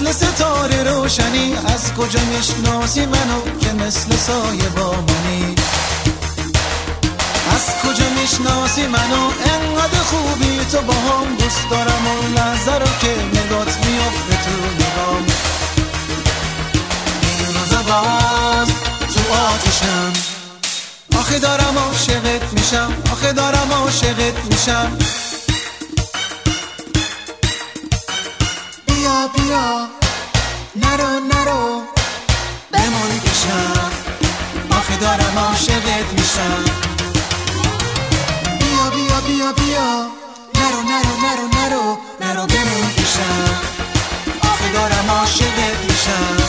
مثل ستاره روشنی، از کجا میشناسی منو که مثل سایه با منی؟ از کجا میشناسی منو انقدر خوبی تو با هم؟ دوست دارم اون لحظه رو که نگات میافته تو نگام. این روزا باز تو آتشم، آخه دارم عاشقت میشم، آخه دارم عاشقت میشم. بیا بیا نرو نرو بمون پیشم، آخه دارم عاشقت میشم. بیا بیا بیا بیا نرو نرو نرو نرو نرو بمون پیشم، آخه دارم عاشقت میشم.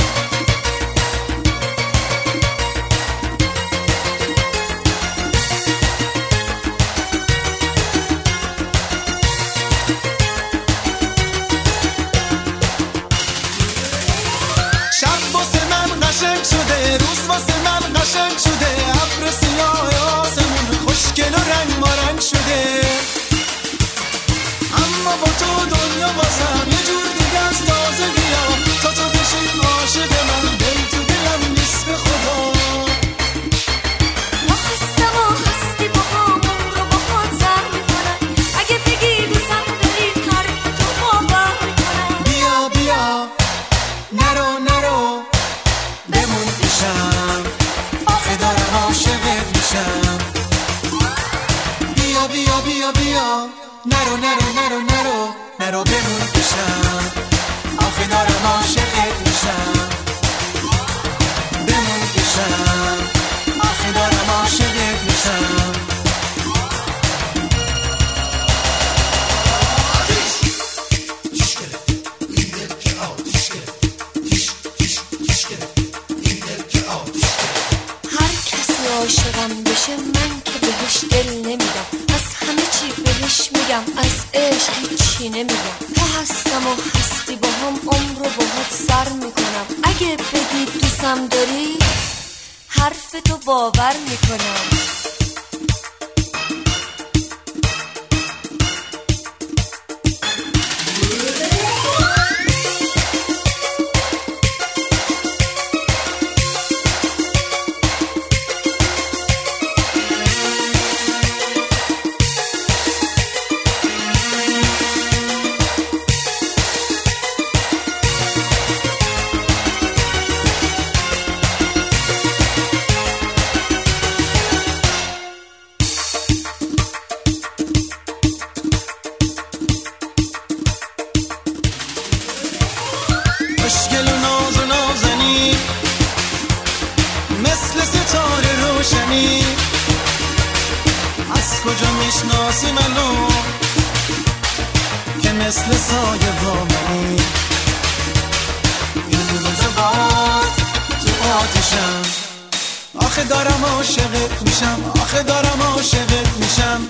قشنگ شده، روز واسه من قشنگ شده، ابر سیاه آسمون خوشگل و رنگ مارنگ شده. اما با تو دنیا بازم یه جور دیگه از تازگی‌ها، تا تو بشی عاشق من دل تو دلم نیست به خدا. ما هستم و هستی با همون رو با خود سر میکنم، اگه بگی دوستم داری حرف تو باور میکنم. بیا بیا نرو نرو بمون پیشم، آخه دارم عاشقت میشم. بیا بیا بیا بیا نرو نرو نرو نرو نرو بمون پیشم، آخه دارم عاشقت میشم. بمون پیشم، آخه دارم عاشقت میشم. عاشقم بشه من که بهش دل نمیدم، از همه چی بهش میگم، از عشق هیچی نمیگم. تو هستم و هستی با هم عمر رو باهات سر میکنم، اگه بگی دوستم داری حرف تو باور میکنم. خوشگل و ناز و نازنی، مثل ستاره روشنی، از کجا میشناسی منو که مثل سایه با منی؟ این روزا باز تو آتشم، آخه دارم عاشقت میشم، آخه دارم عاشقت میشم.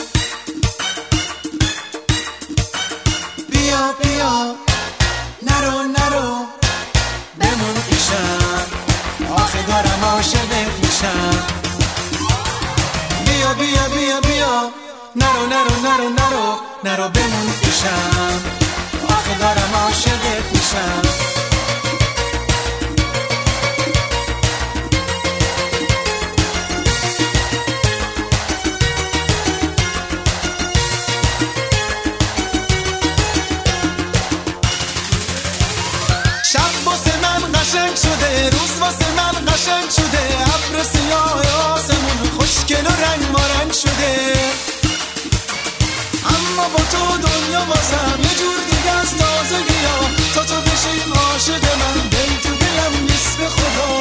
بیا بیا نرو نرو بمون پیشم، آخه دارم عاشقت میشم. بیا بیا بیا بیا نرو نرو نرو نرو نرو بمون پیشم، آخه دارم عاشقت میشم. قشنگ شده، روز واسه من قشنگ شده، ابر سیاه آسمون خوشگل و رنگ مارنگ شده. اما با تو دنیا بازم یه جور دیگه از تازگی‌ها، تا تو بشی عاشق من دل تو دلم نیست به خدا.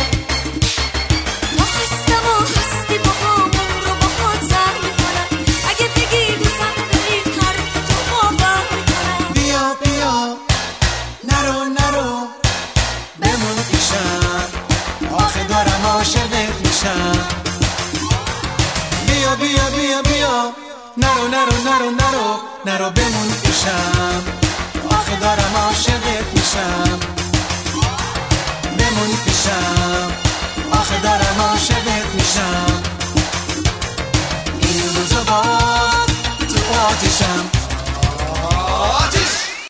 ما هستم و هستی با همون رو با خود سر میکنم، اگه بگی دوستم داری حرف تو باور میکنم. بیا بیا نرو نرو بمون پیشم، آخه دارم عاشقت میشم. بیا بیا بیا بیا نرو نرو نرو نرو نرو بمون پیشم، آخه دارم عاشقت میشم.